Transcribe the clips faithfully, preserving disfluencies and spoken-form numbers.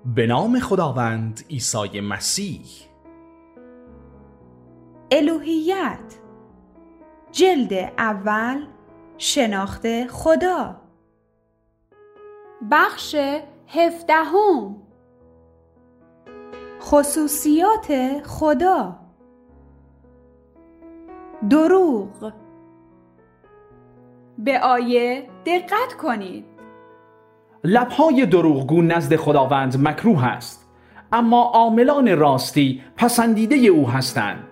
به نام خداوند عیسی مسیح. الوهیت، جلد اول، شناخت خدا، بخش هفدهم، خصوصیات خدا. دروغ. به آیه دقت کنید. لب‌های دروغگو نزد خداوند مکروه است، اما عاملان راستی پسندیده او هستند.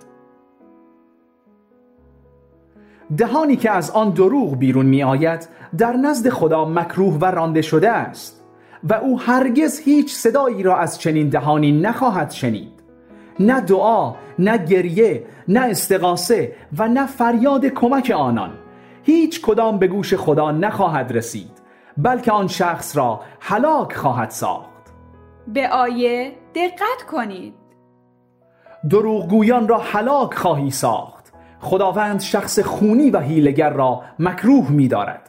دهانی که از آن دروغ بیرون می آید در نزد خدا مکروه و رانده شده است و او هرگز هیچ صدایی را از چنین دهانی نخواهد شنید. نه دعا، نه گریه، نه استغاثه و نه فریاد کمک آنان، هیچ کدام به گوش خدا نخواهد رسید، بلکه آن شخص را هلاک خواهد ساخت. به آیه دقت کنید. دروغگویان را هلاک خواهی ساخت. خداوند شخص خونی و حیله‌گر را مکروه می دارد.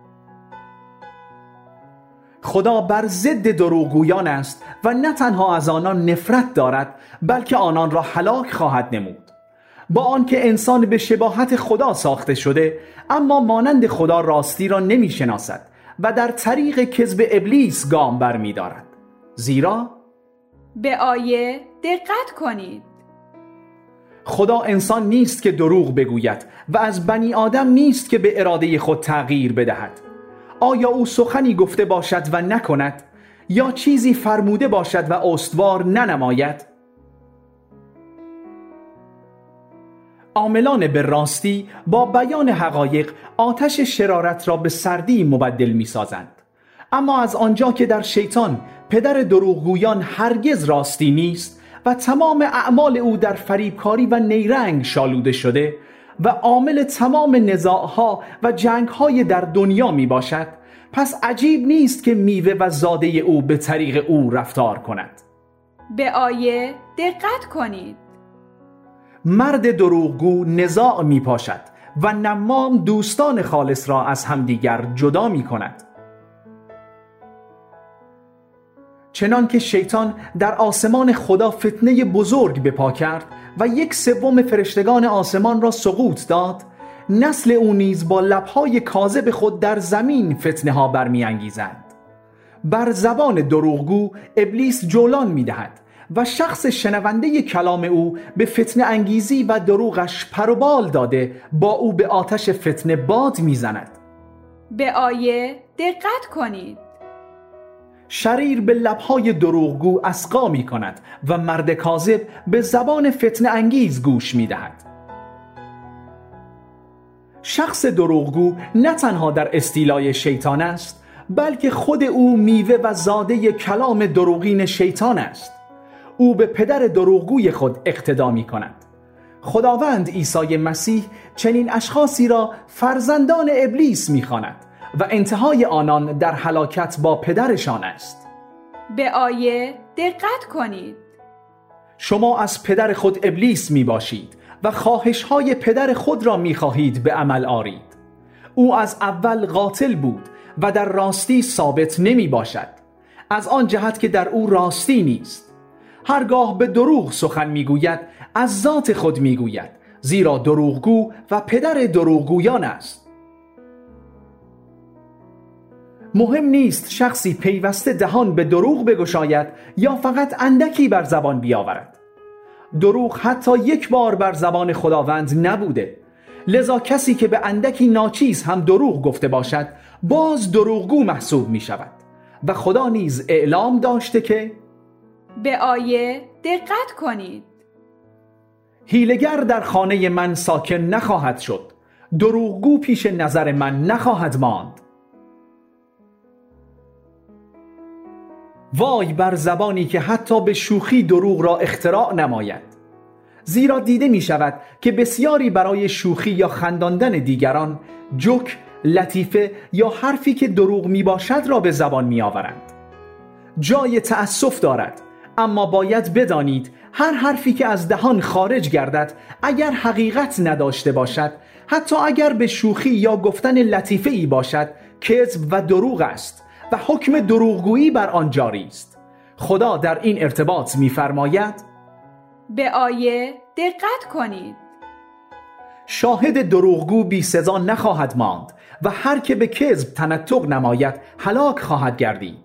خدا بر ضد دروغگویان است و نه تنها از آنان نفرت دارد، بلکه آنان را هلاک خواهد نمود. با آنکه انسان به شباهت خدا ساخته شده، اما مانند خدا راستی را نمی شناسد و در طریق کذب ابلیس گام بر می دارد. زیرا به آیه دقت کنید. خدا انسان نیست که دروغ بگوید و از بنی آدم نیست که به اراده خود تغییر بدهد. آیا او سخنی گفته باشد و نکند، یا چیزی فرموده باشد و استوار ننماید؟ عاملان به راستی با بیان حقایق آتش شرارت را به سردی مبدل می سازند. اما از آنجا که در شیطان پدر دروغگویان هرگز راستی نیست و تمام اعمال او در فریبکاری و نیرنگ شالوده شده و عامل تمام نزاعها و جنگهای در دنیا می باشد، پس عجیب نیست که میوه و زاده او به طریق او رفتار کند. به آیه دقت کنید. مرد دروغگو نزاع می پاشد و نمام دوستان خالص را از همدیگر جدا می کند. چنان که شیطان در آسمان خدا فتنه بزرگ به پا کرد و یک سوم فرشتگان آسمان را سقوط داد، نسل او نیز با لب‌های کاذب خود در زمین فتنه ها برمی انگیزند. بر زبان دروغگو ابلیس جولان می دهد و شخص شنونده کلام او به فتنه انگیزی و دروغش پر و بال داده با او به آتش فتنه باد می زند. به آیه دقت کنید. شریر به لب‌های دروغگو اصغا می کند و مرد کاذب به زبان فتنه انگیز گوش می دهد. شخص دروغگو نه تنها در استیلای شیطان است، بلکه خود او میوه و زاده کلام دروغین شیطان است. او به پدر دروغگوی خود اقتدا می کند. خداوند عیسی مسیح چنین اشخاصی را فرزندان ابلیس می خواند و انتهای آنان در هلاکت با پدرشان است. به آیه دقت کنید. شما از پدر خود ابلیس می باشید و خواهش‌های پدر خود را می خواهید به عمل آرید. او از اول قاتل بود و در راستی ثابت نمی باشد، از آن جهت که در او راستی نیست. هرگاه به دروغ سخن می گوید، از ذات خود می گوید، زیرا دروغگو و پدر دروغگویان است. مهم نیست شخصی پیوسته دهان به دروغ بگشاید یا فقط اندکی بر زبان بیاورد. دروغ حتی یک بار بر زبان خداوند نبوده، لذا کسی که به اندکی ناچیز هم دروغ گفته باشد باز دروغگو محسوب می شود و خدا نیز اعلام داشته که به آیه دقت کنید. حیله‌گر در خانه من ساکن نخواهد شد، دروغگو پیش نظر من نخواهد ماند. وای بر زبانی که حتی به شوخی دروغ را اختراع نماید، زیرا دیده می شود که بسیاری برای شوخی یا خنداندن دیگران جوک، لطیفه یا حرفی که دروغ می باشد را به زبان می آورند. جای تأسف دارد، اما باید بدانید هر حرفی که از دهان خارج گردد اگر حقیقت نداشته باشد، حتی اگر به شوخی یا گفتن لطیفه ای باشد، کذب و دروغ است و حکم دروغگویی بر آن جاری است. خدا در این ارتباط می‌فرماید به آیه دقت کنید. شاهد دروغگو بی سزا نخواهد ماند و هر که به کذب تنطق نماید هلاک خواهد گردید.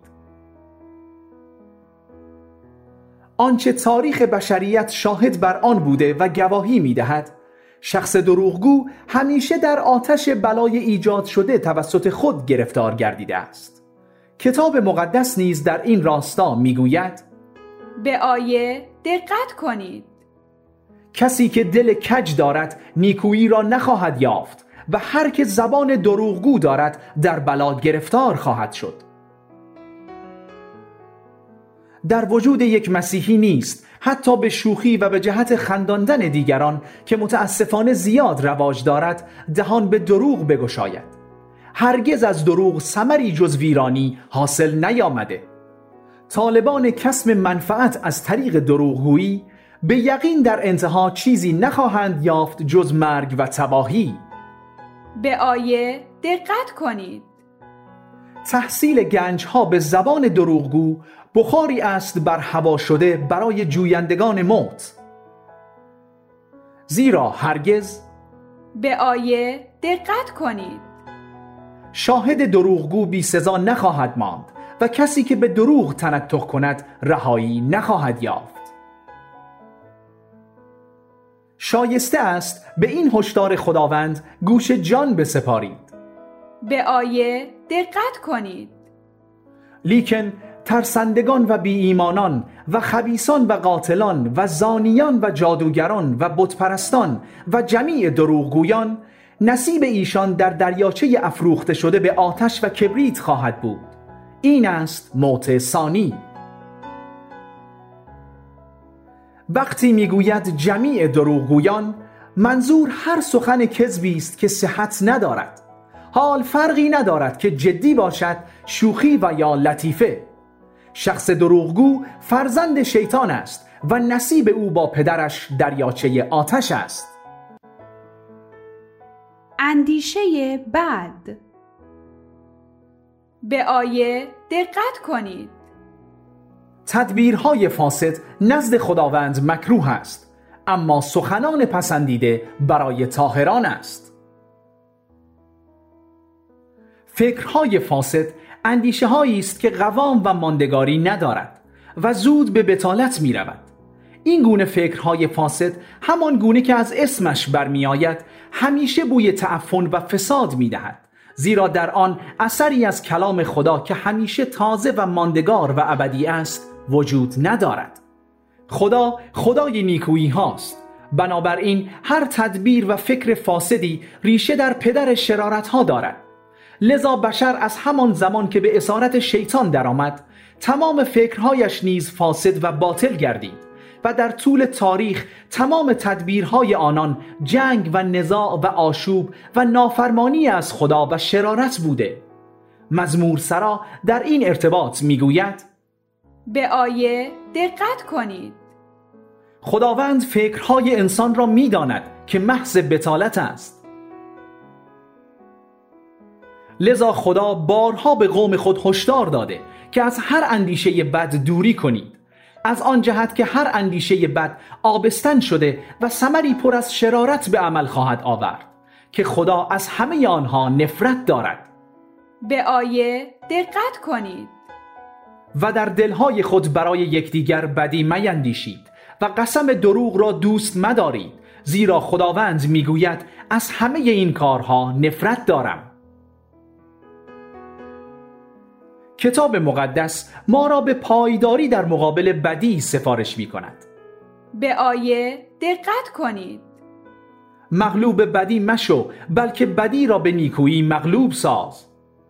آنچه تاریخ بشریت شاهد بر آن بوده و گواهی می‌دهد، شخص دروغگو همیشه در آتش بلای ایجاد شده توسط خود گرفتار گردیده است. کتاب مقدس نیز در این راستا میگوید به آیه دقت کنید. کسی که دل کج دارد نیکویی را نخواهد یافت و هر که زبان دروغگو دارد در بلا گرفتار خواهد شد. در وجود یک مسیحی نیست حتی به شوخی و به جهت خنداندن دیگران که متاسفانه زیاد رواج دارد دهان به دروغ بگشاید. هرگز از دروغ ثمری جز ویرانی حاصل نیامده. طالبان کسب منفعت از طریق دروغگویی به یقین در انتها چیزی نخواهند یافت جز مرگ و تباهی. به آیه دقت کنید. تحصیل گنجها به زبان دروغگو بخاری است بر هوا شده برای جویندگان موت. زیرا هرگز به آیه دقت کنید. شاهد دروغگو بی سزا نخواهد ماند و کسی که به دروغ تنطق کند رهایی نخواهد یافت. شایسته است به این هشدار خداوند گوش جان بسپارید. به آیه دقت کنید. لیکن ترسندگان و بی ایمانان و خبیثان و قاتلان و زانیان و جادوگران و بتپرستان و جمیع دروغگویان نصیب ایشان در دریاچه افروخته شده به آتش و کبریت خواهد بود. این است موت ثانی. وقتی میگوید جمیع دروغگویان، منظور هر سخن کذبی است که صحت ندارد. حال فرقی ندارد که جدی باشد، شوخی و یا لطیفه. شخص دروغگو فرزند شیطان است و نصیب او با پدرش دریاچه آتش است. اندیشه بد. به آیه دقت کنید. تدبیرهای فاسد نزد خداوند مکروه است، اما سخنان پسندیده برای طاهران است. فکرهای فاسد اندیشه هایی است که قوام و ماندگاری ندارد و زود به بطالت می رود. این گونه فکرهای فاسد همان گونه که از اسمش برمی آید همیشه بوی تعفن و فساد می دهد، زیرا در آن اثری از کلام خدا که همیشه تازه و ماندگار و ابدی است وجود ندارد. خدا خدای نیکویی هاست، بنابراین هر تدبیر و فکر فاسدی ریشه در پدر شرارت ها دارد. لذا بشر از همان زمان که به اسارت شیطان درآمد تمام فکرهایش نیز فاسد و باطل گردید و در طول تاریخ تمام تدبیرهای آنان جنگ و نزاع و آشوب و نافرمانی از خدا و شرارت بوده. مزمور سرا در این ارتباط میگوید به آیه دقت کنید. خداوند فکرهای انسان را میداند که محض بطالت است. لذا خدا بارها به قوم خود هشدار داده که از هر اندیشه بد دوری کنید، از آن جهت که هر اندیشه بد آبستن شده و ثمری پر از شرارت به عمل خواهد آورد که خدا از همه آنها نفرت دارد. به آیه دقت کنید. و در دلهای خود برای یکدیگر بدی میندیشید و قسم دروغ را دوست مدارید، زیرا خداوند میگوید از همه این کارها نفرت دارم. کتاب مقدس ما را به پایداری در مقابل بدی سفارش می کند. به آیه دقت کنید. مغلوب بدی مشو، بلکه بدی را به نیکویی مغلوب ساز.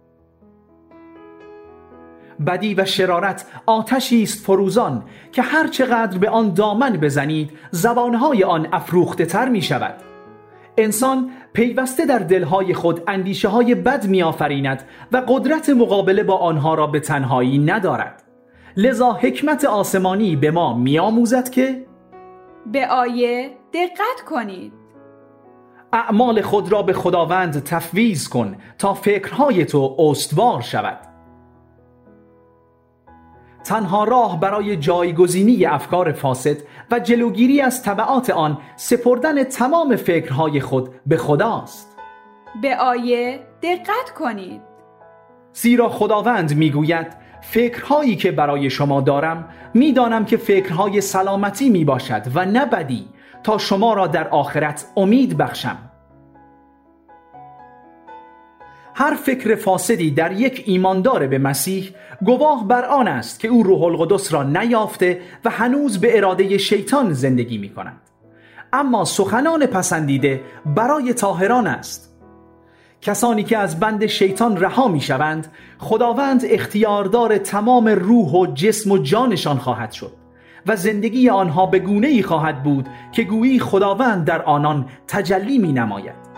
بدی و شرارت آتشی است فروزان که هر چقدر به آن دامن بزنید زبانهای آن افروخته تر می شود. انسان پیوسته در دلهای خود اندیشه های بد می آفریند و قدرت مقابله با آنها را به تنهایی ندارد. لذا حکمت آسمانی به ما می آموزد که به آیه دقت کنید. اعمال خود را به خداوند تفویض کن تا فکرهای تو استوار شود. تنها راه برای جایگزینی افکار فاسد و جلوگیری از تبعات آن سپردن تمام فکرهای خود به خداست. به آیه دقت کنید. زیرا خداوند میگوید فکرهایی که برای شما دارم میدانم که فکرهای سلامتی می باشد و نه بدی، تا شما را در آخرت امید بخشم. هر فکر فاسدی در یک ایماندار به مسیح گواه بر آن است که او روح القدس را نیافته و هنوز به اراده شیطان زندگی می کند. اما سخنان پسندیده برای طاهران است. کسانی که از بند شیطان رها می شوند، خداوند اختیاردار تمام روح و جسم و جانشان خواهد شد و زندگی آنها به گونه‌ای خواهد بود که گویی خداوند در آنان تجلی می نماید.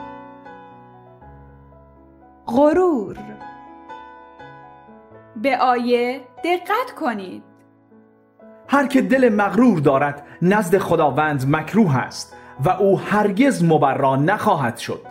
غرور. به آیه دقت کنید. هر که دل مغرور دارد نزد خداوند مکروه است و او هرگز مبرا نخواهد شد.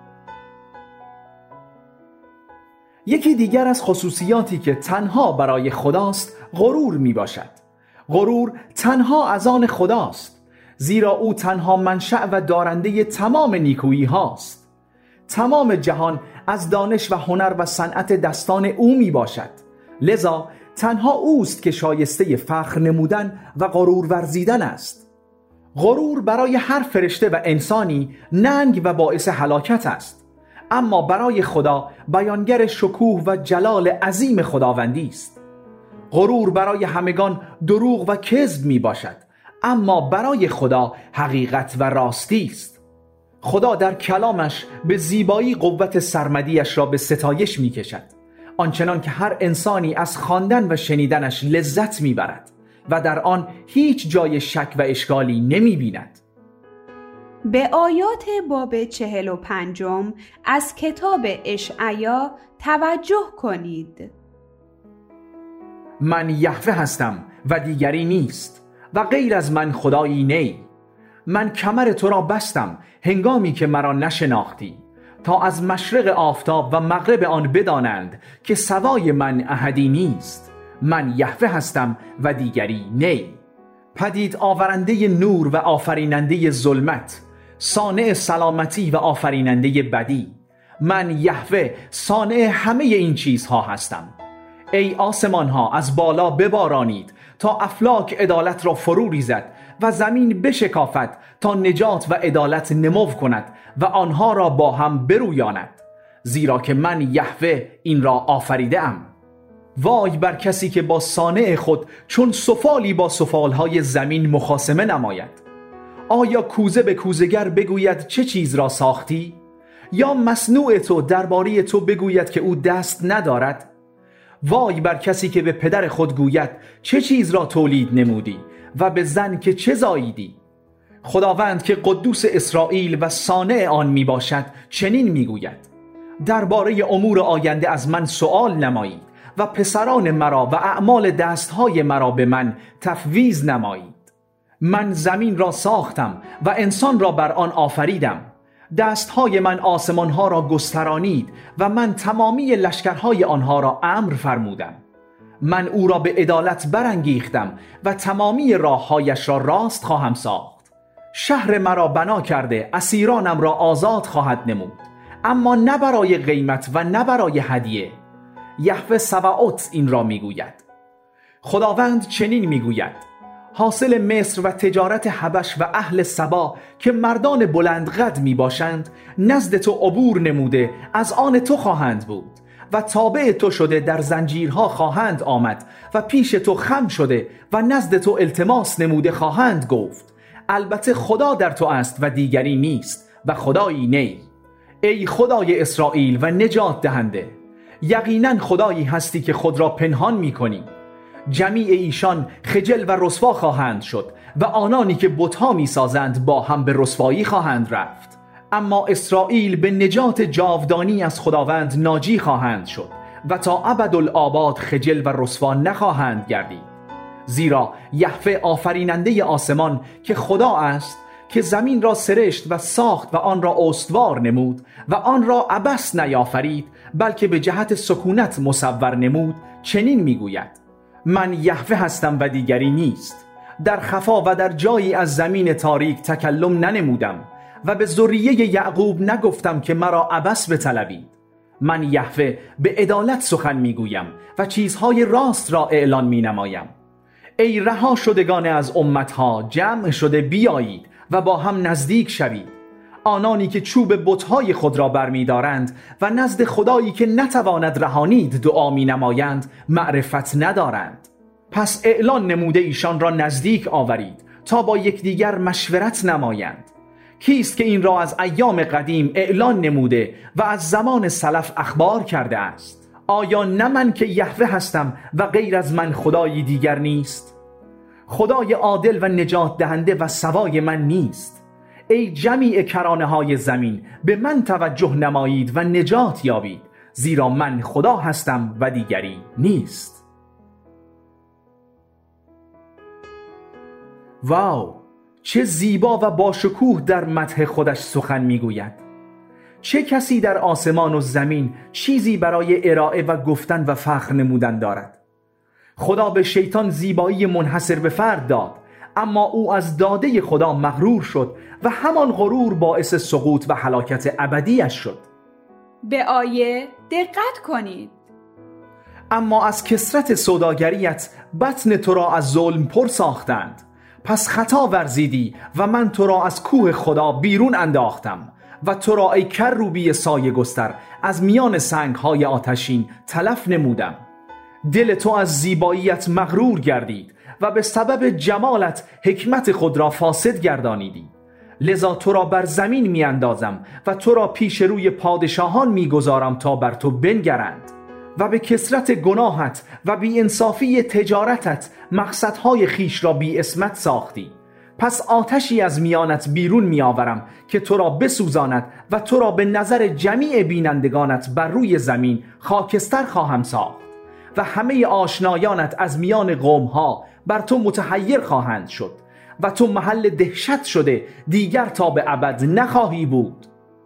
یکی دیگر از خصوصیاتی که تنها برای خداست غرور می باشد. غرور تنها از آن خداست، زیرا او تنها منشأ و دارنده تمام نیکویی هاست. تمام جهان از دانش و هنر و صنعت دستان او می باشد، لذا تنها اوست که شایسته فخر نمودن و غرور ورزیدن است. غرور برای هر فرشته و انسانی ننگ و باعث هلاکت است، اما برای خدا بیانگر شکوه و جلال عظیم خداوندی است. غرور برای همگان دروغ و کذب می باشد، اما برای خدا حقیقت و راستی است. خدا در کلامش به زیبایی قوت سرمدیش را به ستایش می کشد، آنچنان که هر انسانی از خواندن و شنیدنش لذت می برد و در آن هیچ جای شک و اشکالی نمی بیند. به آیات باب چهل و پنجم از کتاب اشعیا توجه کنید. من یهوه هستم و دیگری نیست و غیر از من خدایی نی. من کمر تو را بستم هنگامی که مرا نشناختی، تا از مشرق آفتاب و مغرب آن بدانند که سوای من احدی نیست. من یهوه هستم و دیگری نی. پدید آورنده نور و آفریننده ظلمت، صانع سلامتی و آفریننده بدی. من یهوه صانع همه این چیزها هستم. ای آسمان ها از بالا ببارانید تا افلاک عدالت را فرو ریزد و زمین بشکافد تا نجات و عدالت نمو کند و آنها را با هم برویاند، زیرا که من یهوه این را آفریده ام. وای بر کسی که با صانع خود چون سفالی با سفالهای زمین مخاصمه نماید. آیا کوزه به کوزه‌گر بگوید چه چیز را ساختی؟ یا مصنوع تو درباره تو بگوید که او دست ندارد؟ وای بر کسی که به پدر خود گوید چه چیز را تولید نمودی و به زن که چه زاییدی. خداوند که قدوس اسرائیل و صانع آن می باشد چنین می گوید: درباره امور آینده از من سؤال نمایید و پسران مرا و اعمال دستهای مرا به من تفویض نمایید. من زمین را ساختم و انسان را بر آن آفریدم. دستهای من آسمانها را گسترانید و من تمامی لشکرهای آنها را امر فرمودم. من او را به عدالت برانگیختم و تمامی راههایش را راست خواهم ساخت. شهر مرا بنا کرده اسیرانم را آزاد خواهد نمود، اما نه برای قیمت و نه برای هدیه. یهوه سباوت این را میگوید. خداوند چنین میگوید: حاصل مصر و تجارت حبش و اهل سبا که مردان بلند قد می باشند نزد تو عبور نموده از آن تو خواهند بود و تابع تو شده در زنجیرها خواهند آمد و پیش تو خم شده و نزد تو التماس نموده خواهند گفت. البته خدا در تو است و دیگری نیست و خدایی نی. ای خدای اسرائیل و نجات دهنده، یقینا خدایی هستی که خود را پنهان می کنی. جمیع ایشان خجل و رسوا خواهند شد و آنانی که بت‌ها می‌سازند با هم به رسوایی خواهند رفت. اما اسرائیل به نجات جاودانی از خداوند ناجی خواهند شد و تا ابدالآباد خجل و رسوا نخواهند گردید. زیرا یهوه آفریننده آسمان که خدا است، که زمین را سرشت و ساخت و آن را استوار نمود و آن را عبث نیافرید بلکه به جهت سکونت مصور نمود، چنین میگوید: من یهوه هستم و دیگری نیست. در خفا و در جایی از زمین تاریک تکلم ننمودم و به ذریه یعقوب نگفتم که مرا عبث بطلبید. من یهوه به عدالت سخن میگویم و چیزهای راست را اعلان می نمایم. ای رها شدگان از امتها، جمع شده بیایید و با هم نزدیک شوید. آنانی که چوب بت‌های خود را برمی‌دارند و نزد خدایی که نتواند رهانید دعا می‌نمایند معرفت ندارند. پس اعلان نموده ایشان را نزدیک آورید تا با یکدیگر مشورت نمایند. کیست که این را از ایام قدیم اعلان نموده و از زمان سلف اخبار کرده است؟ آیا نه من که یهوه هستم و غیر از من خدایی دیگر نیست؟ خدای عادل و نجات دهنده و سوای من نیست؟ ای جمیع کرانه های زمین، به من توجه نمایید و نجات یابید، زیرا من خدا هستم و دیگری نیست. واو، چه زیبا و باشکوه در مدح خودش سخن میگوید. چه کسی در آسمان و زمین چیزی برای ارائه و گفتن و فخر نمودن دارد؟ خدا به شیطان زیبایی منحصر به فرد داد، اما او از داده خدا مغرور شد و همان غرور باعث سقوط و هلاکت ابدیش شد. به آیه دقت کنید. اما از کثرت سوداگریت بطن تو را از ظلم پر ساختند. پس خطا ورزیدی و من تو را از کوه خدا بیرون انداختم و تو را ای کروبی سایه گستر از میان سنگ‌های آتشین تلف نمودم. دل تو از زیباییت مغرور گردید و به سبب جمالت حکمت خود را فاسد گردانیدی. لذا تو را بر زمین می اندازم و تو را پیش روی پادشاهان می گذارم تا بر تو بنگرند. و به کثرت گناهت و بی انصافی تجارتت مقصدهای خیش را بی اسمت ساختی. پس آتشی از میانت بیرون می آورم که تو را بسوزاند و تو را به نظر جمیع بینندگانت بر روی زمین خاکستر خواهم ساخت و همه آشنایانت از میان قومها بر تو متحیر خواهند شد و تو محل دهشت شده دیگر تا به ابد نخواهی بود.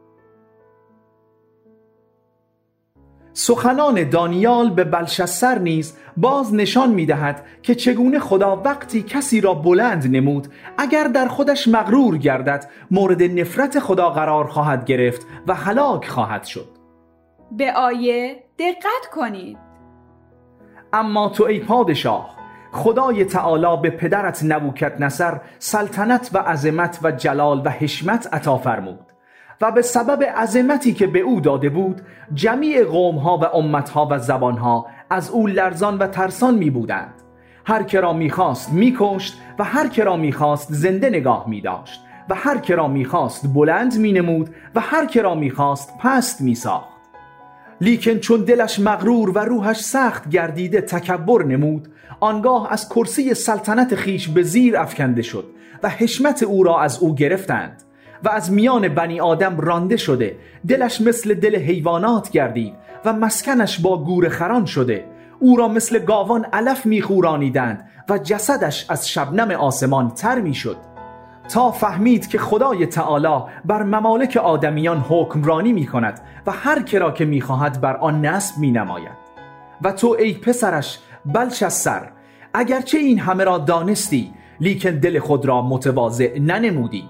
سخنان دانیال به بلشسر نیز باز نشان می دهد که چگونه خدا وقتی کسی را بلند نمود اگر در خودش مغرور گردد مورد نفرت خدا قرار خواهد گرفت و هلاک خواهد شد. به آیه دقت کنید. اما تو ای پادشاه، خدای تعالی به پدرت نبوکدنصر سلطنت و عظمت و جلال و حشمت عطا فرمود و به سبب عظمتی که به او داده بود جمیع قومها و امتها و زبانها از او لرزان و ترسان می بودند. هر که را می خواست می کشت و هر که را می خواست زنده نگاه می داشت و هر که را می خواست بلند می نمود و هر که را می خواست پست می ساخت. لیکن چون دلش مغرور و روحش سخت گردیده تکبر نمود، آنگاه از کرسی سلطنت خیش به زیر افکنده شد و حشمت او را از او گرفتند و از میان بنی آدم رانده شده. دلش مثل دل حیوانات گردید و مسکنش با گور خران شده. او را مثل گاوان علف میخورانیدند و جسدش از شبنم آسمان تر میشد، تا فهمید که خدای تعالی بر ممالک آدمیان حکمرانی می کند و هر کرا که می خواهد بر آن نصب می نماید. و تو ای پسرش بلشسر، اگرچه این همه را دانستی لیکن دل خود را متواضع ننمودی.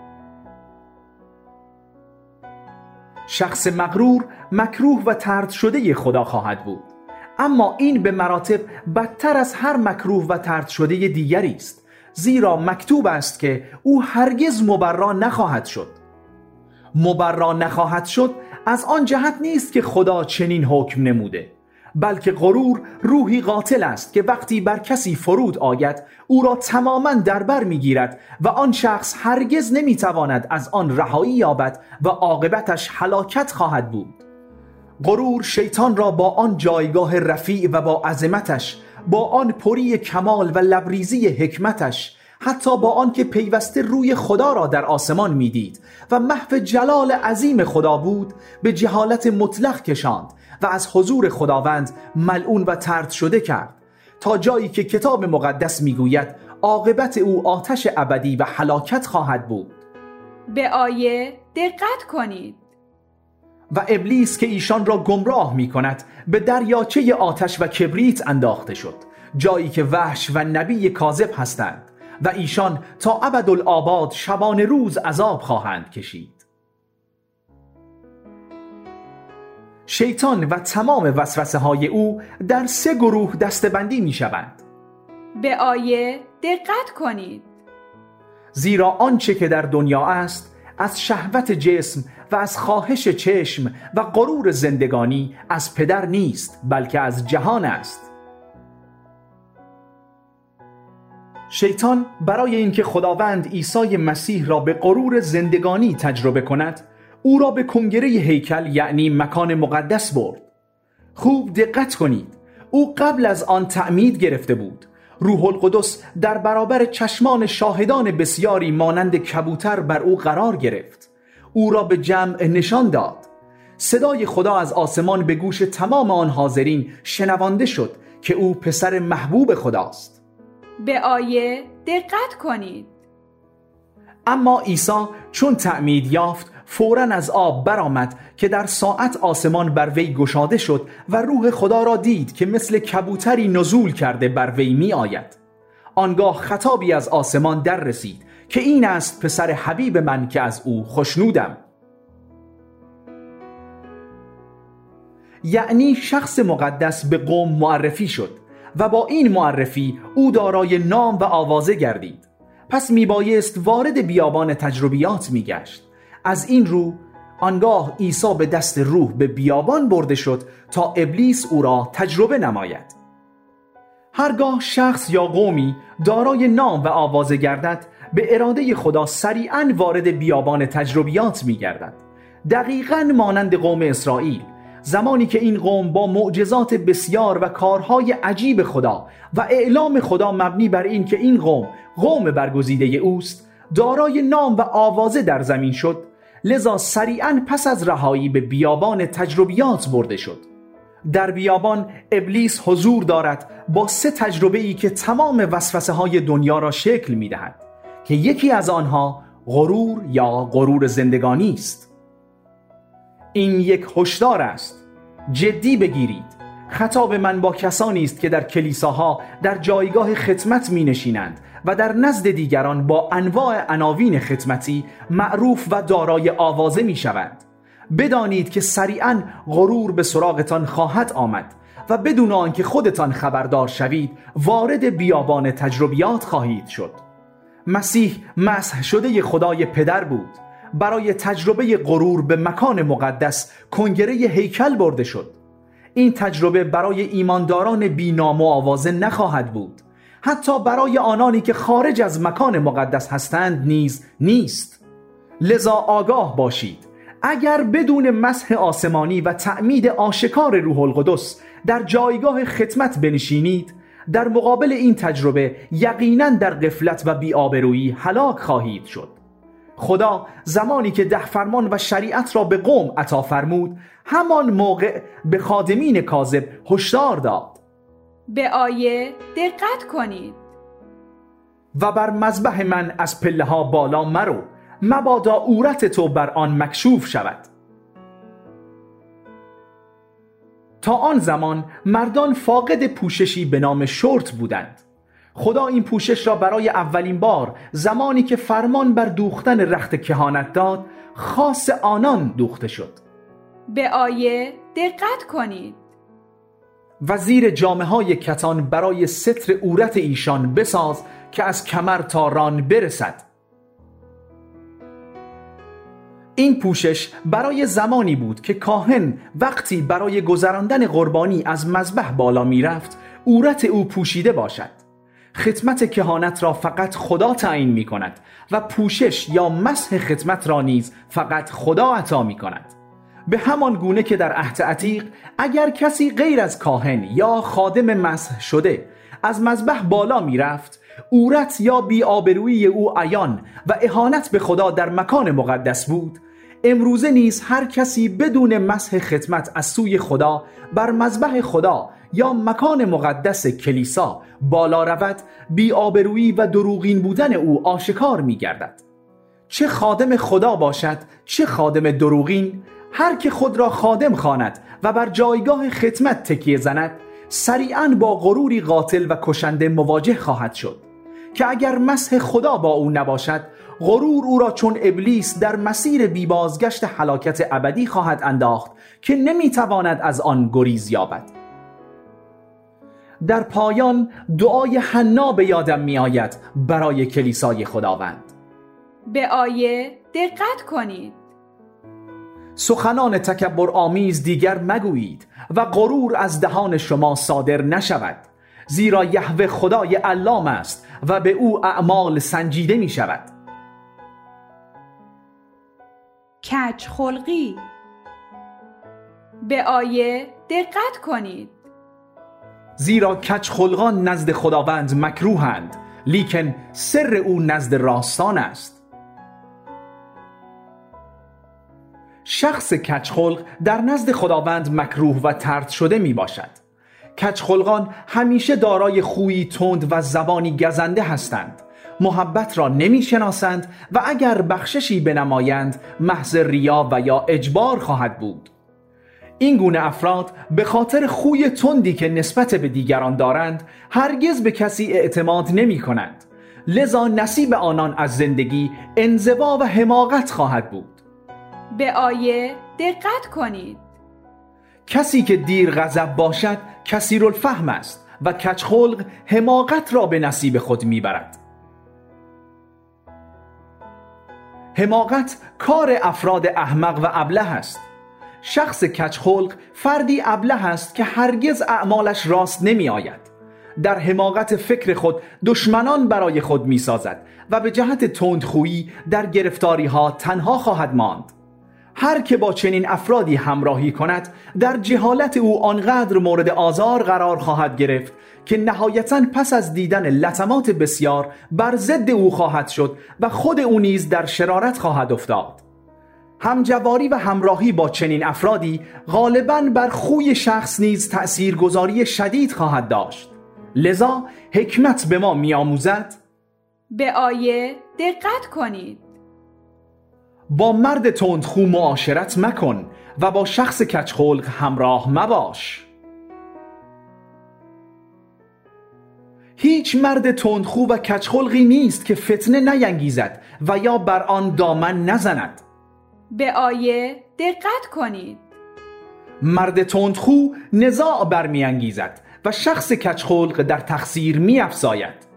شخص مغرور مکروه و طرد شده خدا خواهد بود، اما این به مراتب بدتر از هر مکروه و طرد شده دیگری است، زیرا مکتوب است که او هرگز مبرا نخواهد شد. مبرا نخواهد شد از آن جهت نیست که خدا چنین حکم نموده، بلکه غرور روحی قاتل است که وقتی بر کسی فرود آید او را تماما در بر میگیرد و آن شخص هرگز نمیتواند از آن رهایی یابد و عاقبتش هلاکت خواهد بود. غرور شیطان را با آن جایگاه رفیع و با عظمتش، با آن پری کمال و لبریزی حکمتش، حتی با آن که پیوسته روی خدا را در آسمان میدید و محو جلال عظیم خدا بود، به جهالت مطلق کشاند و از حضور خداوند ملعون و طرد شده کرد، تا جایی که کتاب مقدس میگوید عاقبت او آتش ابدی و هلاکت خواهد بود. به آیه دقت کنید. و ابلیس که ایشان را گمراه می کند به دریاچه آتش و کبریت انداخته شد جایی که وحش و نبی کاذب هستند و ایشان تا ابدالآباد شبانه روز عذاب خواهند کشید. شیطان و تمام وسوسه های او در سه گروه دسته‌بندی می شوند. به آیه دقت کنید. زیرا آنچه که در دنیا است از شهوت جسم و از خواهش چشم و غرور زندگانی از پدر نیست، بلکه از جهان است. شیطان برای اینکه خداوند عیسی مسیح را به غرور زندگانی تجربه کند، او را به کنگره هیکل یعنی مکان مقدس برد. خوب دقت کنید، او قبل از آن تعمید گرفته بود. روح القدس در برابر چشمان شاهدان بسیاری مانند کبوتر بر او قرار گرفت. او را به جمع نشان داد. صدای خدا از آسمان به گوش تمام آن حاضرین شنوانده شد که او پسر محبوب خداست. به آیه دقت کنید. اما عیسی چون تعمید یافت فوراً از آب برآمد که در ساعت آسمان بر وی گشاده شد و روح خدا را دید که مثل کبوتری نزول کرده بر وی می آید. آنگاه خطابی از آسمان در رسید که این است پسر حبیب من که از او خوشنودم. یعنی شخص مقدس به قوم معرفی شد و با این معرفی او دارای نام و آوازه گردید. پس میبایست وارد بیابان تجربیات میگشت. از این رو آنگاه عیسی به دست روح به بیابان برده شد تا ابلیس او را تجربه نماید. هرگاه شخص یا قومی دارای نام و آوازه گردد، به اراده خدا سریعاً وارد بیابان تجربیات میگردد. دقیقاً مانند قوم اسرائیل، زمانی که این قوم با معجزات بسیار و کارهای عجیب خدا و اعلام خدا مبنی بر این که این قوم قوم برگزیده اوست دارای نام و آوازه در زمین شد، لذا سریعاً پس از رهایی به بیابان تجربیات برده شد. در بیابان ابلیس حضور دارد با سه تجربه‌ای که تمام وسوسه های دنیا را شکل می دهد که یکی از آنها غرور یا غرور زندگانی است. این یک هشدار است، جدی بگیرید. خطاب من با کسانی است که در کلیساها در جایگاه خدمت می نشینند و در نزد دیگران با انواع عناوین خدمتی معروف و دارای آوازه می شوند. بدانید که سریعاً غرور به سراغتان خواهد آمد و بدون آنکه خودتان خبردار شوید وارد بیابان تجربیات خواهید شد. مسیح مسح شده خدای پدر بود. برای تجربه غرور به مکان مقدس کنگره هیکل برده شد. این تجربه برای ایمانداران بی‌نام و آوازه نخواهد بود. حتی برای آنانی که خارج از مکان مقدس هستند نیز نیست. لذا آگاه باشید، اگر بدون مسح آسمانی و تعمید آشکار روح القدس در جایگاه خدمت بنشینید، در مقابل این تجربه یقیناً در غفلت و بی‌آبرویی هلاک خواهید شد. خدا زمانی که ده فرمان و شریعت را به قوم عطا فرمود، همان موقع به خادمین کاذب هشدار داد. به آیه دقت کنید. و بر مذبح من از پله ها بالا مرو، مبادا عورت تو بر آن مکشوف شود. تا آن زمان مردان فاقد پوششی به نام شورت بودند. خدا این پوشش را برای اولین بار زمانی که فرمان بر دوختن رخت کهانت داد خاص آنان دوخته شد. به آیه دقت کنید. و زیر جامه های کتان برای ستر عورت ایشان بساز که از کمر تا ران برسد. این پوشش برای زمانی بود که کاهن وقتی برای گذراندن قربانی از مذبح بالا می رفت عورت او پوشیده باشد. خدمت کهانت را فقط خدا تعیین می کند و پوشش یا مسح خدمت را نیز فقط خدا عطا می کند. به همان گونه که در عهد عتیق اگر کسی غیر از کاهن یا خادم مسح شده از مذبح بالا می رفت، عورت یا بی‌آبرویی او عیان و اهانت به خدا در مکان مقدس بود، امروزه نیز هر کسی بدون مسح خدمت از سوی خدا بر مذبح خدا یا مکان مقدس کلیسا بالا رود، بی‌آبرویی و دروغین بودن او آشکار می گردد. چه خادم خدا باشد چه خادم دروغین، هر که خود را خادم خواند و بر جایگاه خدمت تکیه زند سریعاً با غروری قاتل و کشنده مواجه خواهد شد که اگر مسح خدا با او نباشد، غرور او را چون ابلیس در مسیر بی بازگشت هلاکت ابدی خواهد انداخت که نمیتواند از آن گریز یابد. در پایان دعای حنا به یادم می آید برای کلیسای خداوند. به آیه دقت کنید. سخنان تکبر آمیز دیگر مگویید و غرور از دهان شما صادر نشود، زیرا یهوه خدای علام است و به او اعمال سنجیده می شود. کج خلقی. به آیه دقت کنید. زیرا کج خلقان نزد خداوند مکروهند، لیکن سر او نزد راستان است. شخص کج خلق در نزد خداوند مکروه و طرد شده می باشد. کج خلقان همیشه دارای خویی تند و زبانی گزنده هستند، محبت را نمی شناسند و اگر بخششی بنمایند محض ریا و یا اجبار خواهد بود. این گونه افراد به خاطر خوی تندی که نسبت به دیگران دارند هرگز به کسی اعتماد نمی کنند، لذا نصیب آنان از زندگی انزوا و حماقت خواهد بود. به آیه دقت کنید. کسی که دیر غضب باشد کثیر الفهم است و کج خلق حماقت را به نصیب خود میبرد. حماقت کار افراد احمق و ابله است. شخص کج خلق فردی ابله است که هرگز اعمالش راست نمی آید. در حماقت فکر خود دشمنان برای خود می سازد و به جهت تندخویی در گرفتاری ها تنها خواهد ماند. هر که با چنین افرادی همراهی کند در جهالت او آنقدر مورد آزار قرار خواهد گرفت که نهایتاً پس از دیدن لطمات بسیار بر ضد او خواهد شد و خود او نیز در شرارت خواهد افتاد. همجواری و همراهی با چنین افرادی غالباً بر خوی شخص نیز تأثیرگذاری شدید خواهد داشت. لذا حکمت به ما می‌آموزد به آیه دقت کنید. با مرد تندخو معاشرت مکن و با شخص کجخلق همراه مباش. هیچ مرد تندخو و کجخلقی نیست که فتنه نینگیزد و یا بر آن دامن نزند. به آیه دقت کنید. مرد تندخو نزاع برمیانگیزد و شخص کجخلق در تقصیر می‌افزاید.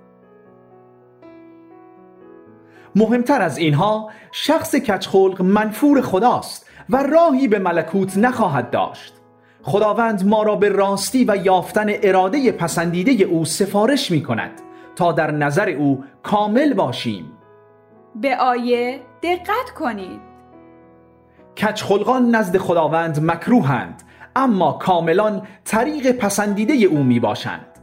مهمتر از اینها، شخص کجخلق منفور خداست و راهی به ملکوت نخواهد داشت. خداوند ما را به راستی و یافتن اراده پسندیده او سفارش می کند تا در نظر او کامل باشیم. به آیه دقت کنید. کجخلقان نزد خداوند مکروهند، اما کاملان طریق پسندیده او می باشند.